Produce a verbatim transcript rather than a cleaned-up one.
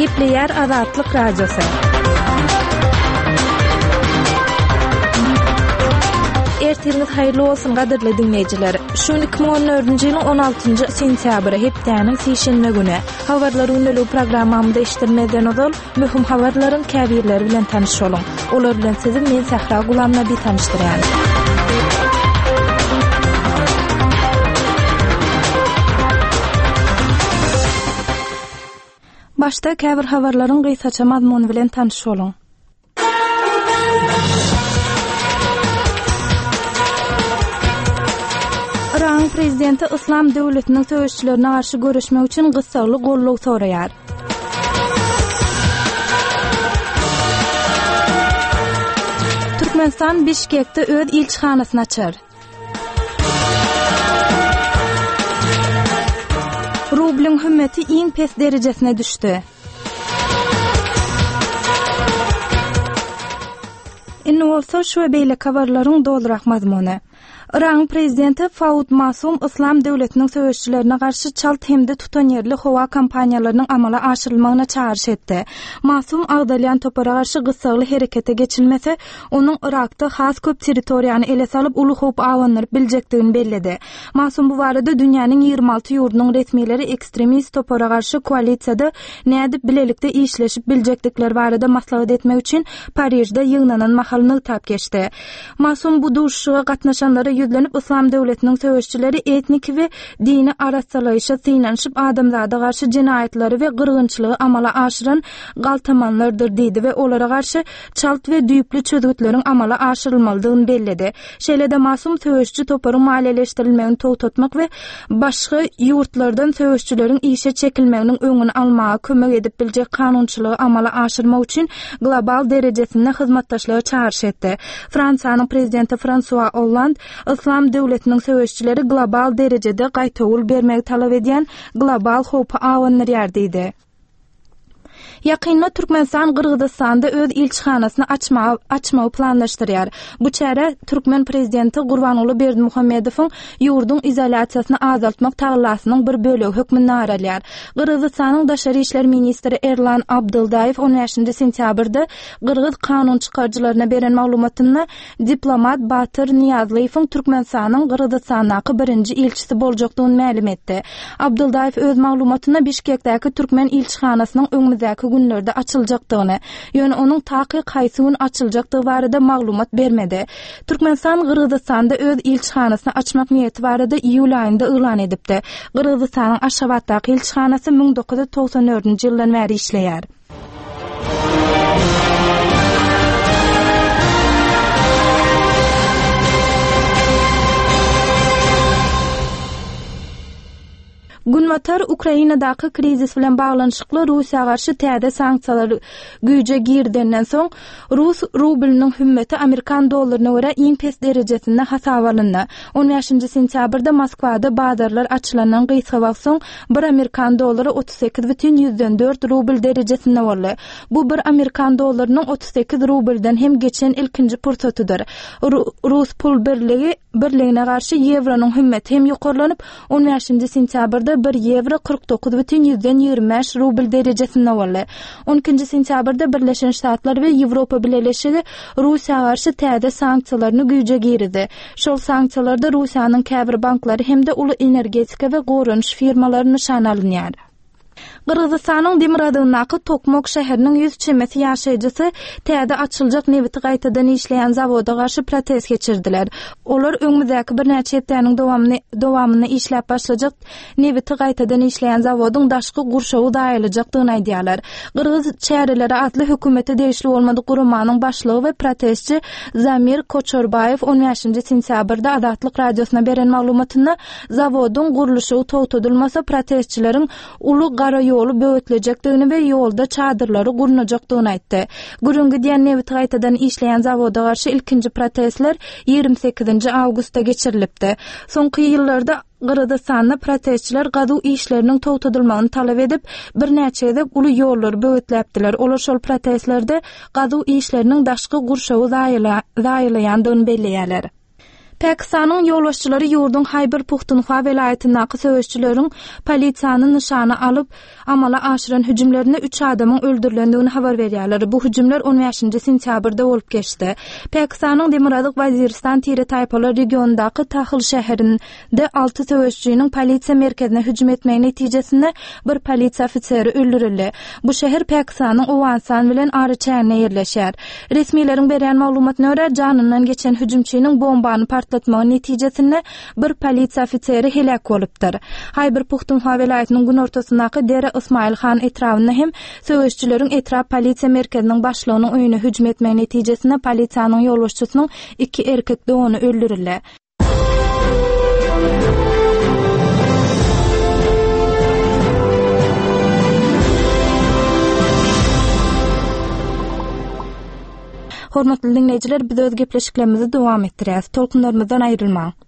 Gepleyer Azatlyk Radiosu. Ertiniz hayırlı olsun gaderli dinleyiciler. Şu iki bin on dördünji ýylyň on altynjy sentýabry hepdäniň seşenme güni. Habarlary ünlü programmamda iştirmeden ol, mühim habarlaryň käbirleri bilen tanışalım. Olar bilen sizi men Sahra Gulamna bir tanışdyrýan. Başta käbir habarlaryň gysgaça mazmuny bilen tanışalım. İran prezidenti İslam döwletiniň söýüşçilerine garşy görüşmek üçin gysgaly gollaw soraýar. Türkmenistan Bişkekde öz ilçihanasyny açar. Rubliň hümmeti iň pes derejesine düşdi. Inne bolsa şu beýle habarlaryň doldurak mazmuny. İran prezidenti Fawd Masum İslam döwletiniň söýüşçilerine garşy çalt hemde tutan ýerli howa kampaniýalarynyň amala aşyrylmagyna çağrış etdi. Masum agdalyan topara garşy gysgaly herekete geçilmese, onuň Irakda has köp territoriýany ele salyp uly howp awanlyryp biljekdigini belledi. Masum bu barada dünýäniň ýygrimi alty ýurdunyň resmiýetleri ekstremist topara garşy koalisiýada nädip bilelikde işleşip biljekdikleri barada maslahat etmek üçin Parijde ýygnanan mahalyny tap geçdi. Masum bu duruşyga gatnaşanlara yüzlenip İslam döwletiniň söýüşçileri etnik we dini arasalaýşa synanyşyp adamzada garşy jinaýatlary we gyrgynçylygy amala aşyran galtamanlardyr diýdi we olara garşy çalt we düýpli çözgütleriň amala aşyrylmalydygyny belledi. Şeýlede Masum söýüşçi toparyň maliýeleşdirilmegini togtatmak we başga ýurtlardan söýüşçileriň işe çekilmeginiň öňüni almaga kömek edip biljek kanunçylygy amala aşyrmak üçin global derejesinde hyzmatdaşlyga çağrış etdi. Fransanyň prezidenti François Hollande İslam döwletiniň söýüşçileri global derejede gaýtawul bermegi talap edýän global howpa awanlary ýardydy. Ýakynda Türkmenistan Gyrgyzstanda öz ilçihanasyny açmagy açmagy planlaşdyrýar. Bu çäre Türkmen prezidenti Gurbanuly Berdimuhammedowyň ýurdun izolasiýasyny azaltmak taglasynyň bir bölegi hökmüni aralýar. Gyrgyzstanyň daşary işler ministri Erlan Abdyldaýew on beşinji sentýabrda Gyrgyz kanun çykarjylaryna beren maglumatynda diplomat Batyr Niýazlyň Türkmenistanyň Gyrgyzstandaky birinji ilçisi boljakdygyny ma'lum etdi. Abdyldaýew öz maglumatynda Bişkekdäki Türkmen ilçihanasynyň öňümüzdäki günlerde açıljakdygyny, ýöne onuň taky kaýsy gün açyljakdygy barada maglumat bermedi. Türkmenistan Gyrgyzstanda öz ilçihanasyny açmak niýeti barada iýul aýynda elan edipdi. Gyrgyzstanyň Aşgabatdaky ilçihanasy ming dokuz yüz togson dördünji ýyldan bäri işleýär. Günwatar Ukrainadaky krizis bilen baglanyşykly Russiýa garşy täze sanksiýalar güýje girdenden soň Rus rubliniň hümmeti Amerikan dollaryna görä iň pes derejesinde hasap alyndy. on beşinji sentýabrda Moskwada bazarlar açylanan gysga soň bir Amerikan dollary otuz sekiz бүтүн ýüzden dört rubl derejesinde boldy. Bu bir Amerikan dollarynyň otuz sekiz rubldan hem geçen ilkinji pursatydyr. Rus pul birligi birligine garşy ýevronyň hümmeti hem ýokarlanyp on beşinji sentýabrda bir euro kırk dokuz бүтүn ýüzden ýygrimi beş rubl derejesinde boldy. on ikinji sentýabrda Birleşen Ştatlar we Ýewropa Birleşigi Russiýa garşy täze sanksiýalaryny güýje girdi. Şol sanksiýalarda Russiýanyň käbir banklary hemde uly energetika we gorunç firmalary nişan alynýar. Gyrgyzstanyň Demiradownaky Tokmok şäheriniň ýüz çemesi ýaşaýjysy täze açyljak nebiti gaýtadan işleýän zawoda garşy protest geçirdiler. Olar öňümüzdäki bir näçe ýetdiň dowamny dowamyny işläp başlajak nebiti gaýtadan işleýän zawodyň daşky gurşawy daýylajakdygyny aýdýarlar. Gyrgyz çäreleri adly hökümeti değişli bolmady gurumanyň başlygy we protestçi Zamir Koçorbayew on beşinji sentýabrda Azatlyk radiosyna beren maglumatynda zawodyň gurulşy togtadylmasa protestçileriň uly gara ýolu böwetlejakdygyny we ýolda çadyrlary gurnajakdygyny aýtdy. Gürüngi diýen nebit gaýtadan işleýän zawoda garşy ilkinji protestler ýygrimi sekizinji awgustda geçirilipdi. Soňky ýyllarda Gyrgyzstanda protestçiler gadu işleriniň togtadylmagyny talap edip bir näçe de uly ýollar böwetläpdiler. Olar şol protestlerde gadu işleriniň daşky gurşawy daýylaýandygyny belleýärler. Pakistanyň ýolbaşçylary ýurdun Hayber Puhtunhwa welaýatyndaky söwüşçüleriň polisiýanyň nyşany alyp amala aşyran hüjümlerinde üç adamyň öldürilendigini habar berýärler. Bu hüjümler on beşinji sentýabrda bolup geçdi. Pakistanyň Demirazıq Waziristan Tire taýpalar regionundaky Tahil şäherinde altı söwüşçüniň polisiýa merkezine hüjüm etmegi netijesinde bir polisiýa ofiseri öldürildi. Bu şäher Pakistanyň Awansan bilen araçyna ýerleşýär. Resmiýlerin berýän maglumatyna görä janyndan geçen hüjümçiniň bombany partlatmagy netijesinde bir polisiýa ofiseri helak bolupdyr. Hayber Puhtunhwa welaýatynyň gün ortasyndaky Dere Ismail Han etrafynda hem söwüşçüleriň etraf polisiýa merkeziniň başlygynyň öýüne hüjüm etmegi netijesinde polisiýanyň ýolbaşçysynyň iki erkek dogany öldürildi. Hormatly dinleýijiler, biz öz gepleşiklerimizi dowam etdirýäs. Tolkunlarymyzdan aýrylmaň.